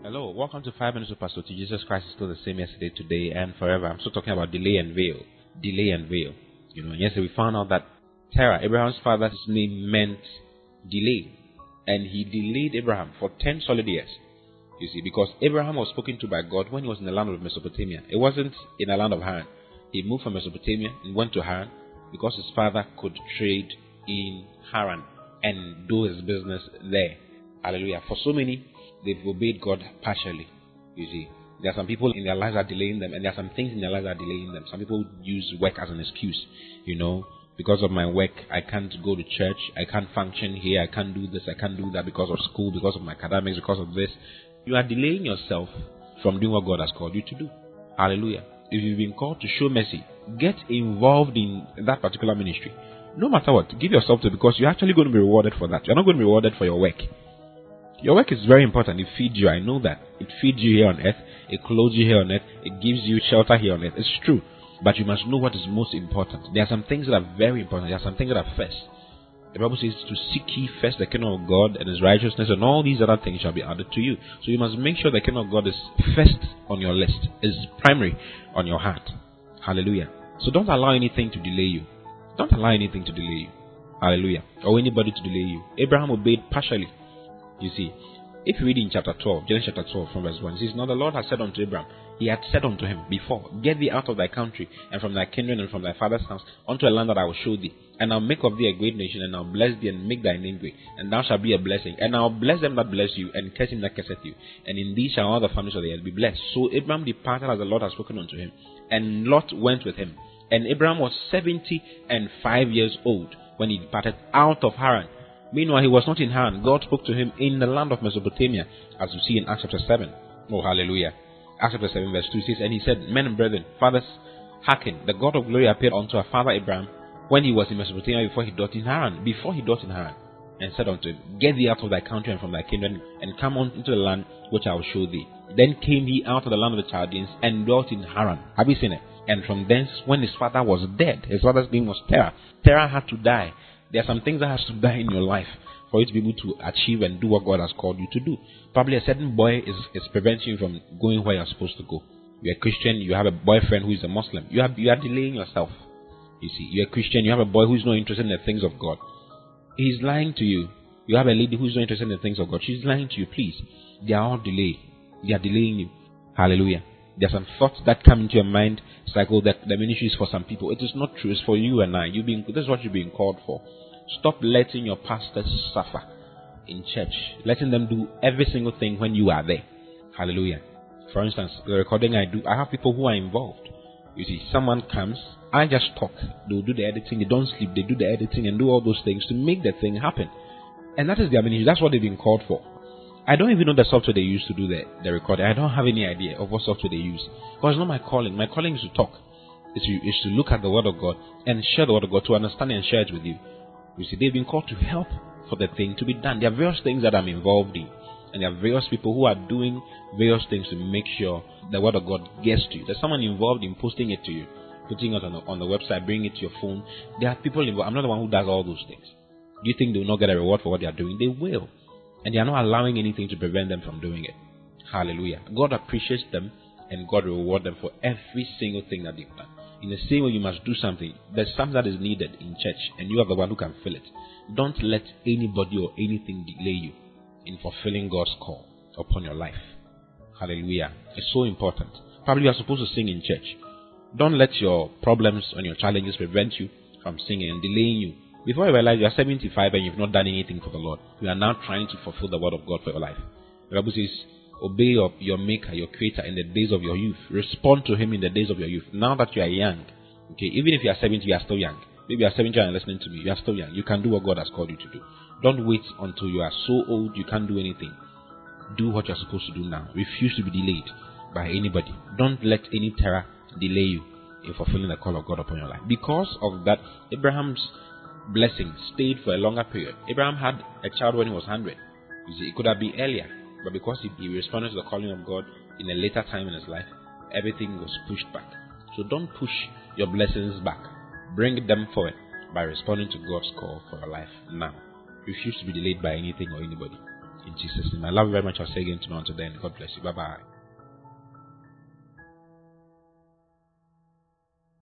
Hello, welcome to 5 Minutes with Pastor T. Jesus Christ is still the same yesterday, today, and forever. I'm still talking about delay and veil. Delay and veil. Yesterday we found out that Terah, Abraham's father's name, meant delay. And he delayed Abraham for 10 solid years. You see, because Abraham was spoken to by God when he was in the land of Mesopotamia. It wasn't in the land of Haran. He moved from Mesopotamia and went to Haran because his father could trade in Haran and do his business there. Hallelujah. For so many, they've obeyed God partially. You see, there are some people in their lives that are delaying them, and there are some things in their lives that are delaying them. Some people use work as an excuse. Because of my work, I can't go to church, I can't function here, I can't do this, I can't do that because of school, because of my academics, because of this. You are delaying yourself from doing what God has called you to do. Hallelujah. If you've been called to show mercy, get involved in that particular ministry. No matter what, give yourself to it, because you're actually going to be rewarded for that. You're not going to be rewarded for your work. Your work is very important. It feeds you. I know that. It feeds you here on earth. It clothes you here on earth. It gives you shelter here on earth. It's true. But you must know what is most important. There are some things that are very important. There are some things that are first. The Bible says to seek ye first the kingdom of God and his righteousness, and all these other things shall be added to you. So you must make sure the kingdom of God is first on your list, is primary on your heart. Hallelujah. So don't allow anything to delay you. Don't allow anything to delay you. Hallelujah. Or anybody to delay you. Abraham obeyed partially. You see, if you read in chapter 12, Genesis chapter 12 from verse 1, it says, Now the Lord had said unto Abraham, he had said unto him before, Get thee out of thy country, and from thy kindred, and from thy father's house, unto a land that I will show thee. And I'll make of thee a great nation, and I'll bless thee, and make thy name great. And thou shalt be a blessing. And I'll bless them that bless you, and curse him that curseth you. And in thee shall all the families of the earth be blessed. So Abraham departed as the Lord had spoken unto him. And Lot went with him. And Abraham was 75 years old when he departed out of Haran. Meanwhile, he was not in Haran. God spoke to him in the land of Mesopotamia, as you see in Acts chapter 7. Oh, hallelujah. Acts chapter 7 verse 2 says, And he said, Men and brethren, fathers, hearken, the God of glory appeared unto our father Abraham when he was in Mesopotamia before he dwelt in Haran. And said unto him, Get thee out of thy country and from thy kindred, and come on into the land which I will show thee. Then came he out of the land of the Chaldeans, and dwelt in Haran. Have you seen it? And from thence, when his father was dead, his father's name was Terah. Terah had to die. There are some things that has to die in your life for you to be able to achieve and do what God has called you to do. Probably a certain boy is preventing you from going where you're supposed to go. You're a Christian, you have a boyfriend who is a Muslim. You are delaying yourself. You see, you're a Christian, you have a boy who's not interested in the things of God. He's lying to you. You have a lady who's not interested in the things of God. She's lying to you. Please. They are all delayed. They are delaying you. Hallelujah. There are some thoughts that come into your mind cycle that the ministry is for some people. It is not true. It's for you and I. This is what you're being called for. Stop letting your pastors suffer in church. Letting them do every single thing when you are there. Hallelujah. For instance, the recording I do, I have people who are involved. You see, someone comes, I just talk. They'll do the editing. They don't sleep. They do the editing and do all those things to make the thing happen. And that is their ministry. That's what they've been called for. I don't even know the software they use to do the recording. I don't have any idea of what software they use. Because it's not my calling. My calling is to talk. It's to look at the Word of God and share the Word of God, to understand and share it with you. You see, they've been called to help for the thing to be done. There are various things that I'm involved in. And there are various people who are doing various things to make sure the Word of God gets to you. There's someone involved in posting it to you, putting it on the website, bringing it to your phone. There are people involved. I'm not the one who does all those things. Do you think they will not get a reward for what they are doing? They will. And they are not allowing anything to prevent them from doing it. Hallelujah. God appreciates them, and God will reward them for every single thing that they've done. In the same way, you must do something. There's something that is needed in church, and you are the one who can fill it. Don't let anybody or anything delay you in fulfilling God's call upon your life. Hallelujah. It's so important. Probably you are supposed to sing in church. Don't let your problems and your challenges prevent you from singing and delaying you. Before you realize you are 75 and you've not done anything for the Lord, you are now trying to fulfill the word of God for your life. The Bible says, obey your Maker, your Creator in the days of your youth. Respond to Him in the days of your youth. Now that you are young, okay, even if you are 70, you are still young. Maybe you are 70 and listening to me, you are still young. You can do what God has called you to do. Don't wait until you are so old you can't do anything. Do what you are supposed to do now. Refuse to be delayed by anybody. Don't let any terror delay you in fulfilling the call of God upon your life. Because of that, Abraham's blessing stayed for a longer period. Abraham had a child when he was 100. You see, it could have been earlier, but because he responded to the calling of God in a later time in his life, everything was pushed back. So don't push your blessings back. Bring them forward by responding to God's call for your life now. Refuse to be delayed by anything or anybody. In Jesus' name. I love you very much. I'll say again tomorrow. Until then, God bless you. Bye bye.